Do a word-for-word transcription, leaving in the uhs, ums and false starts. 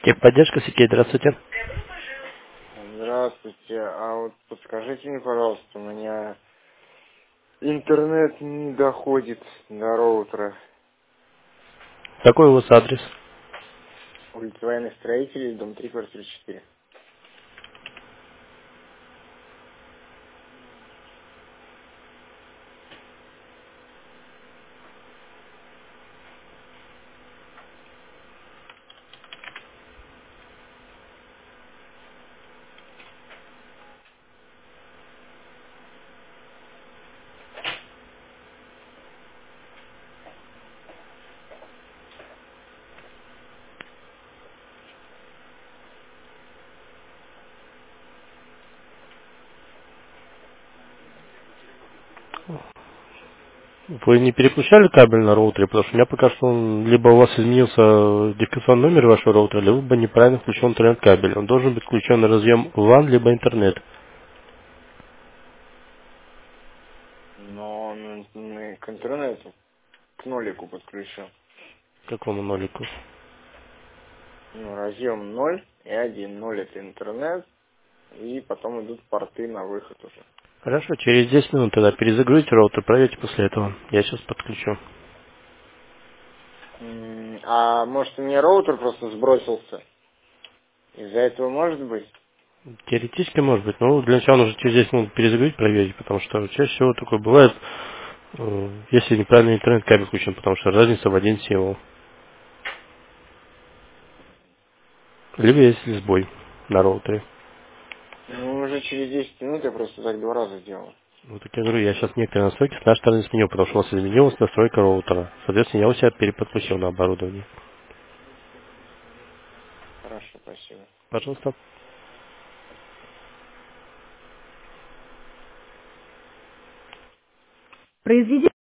Техподдержка сетей, здравствуйте. Здравствуйте. А вот подскажите мне, пожалуйста, у меня интернет не доходит до роутера. Какой у вас адрес? Улица Военных Строителей, дом три, квартира четыре. Вы не переключали кабель на роутере, потому что у меня пока что он, либо у вас изменился идентификационный номер вашего роутера, либо неправильно включен интернет-кабель. Он должен быть включен на разъем ван, либо интернет. Но он м, к интернету, к нолику подключен. К какому нолику? Ну, разъем ноль и один. Ноль это интернет, и потом идут порты на выход уже. Хорошо, через десять минут тогда перезагрузите роутер, проверьте после этого. Я сейчас подключу. М, А может у меня роутер просто сбросился? Из-за этого может быть? Теоретически может быть, но для начала нужно через десять минут перезагрузить, проверить, потому что чаще всего такое бывает, э, если неправильный интернет-кабель включен, потому что разница в один символ. Либо если сбой на роутере. Ну, уже через десять минут я просто так два раза делал. Вот так я говорю, я сейчас некоторые настройки с нашей стороны сменил, потому что у вас изменилась настройка роутера. Соответственно, я у себя переподключил на оборудование. Хорошо, спасибо. Пожалуйста. Произведите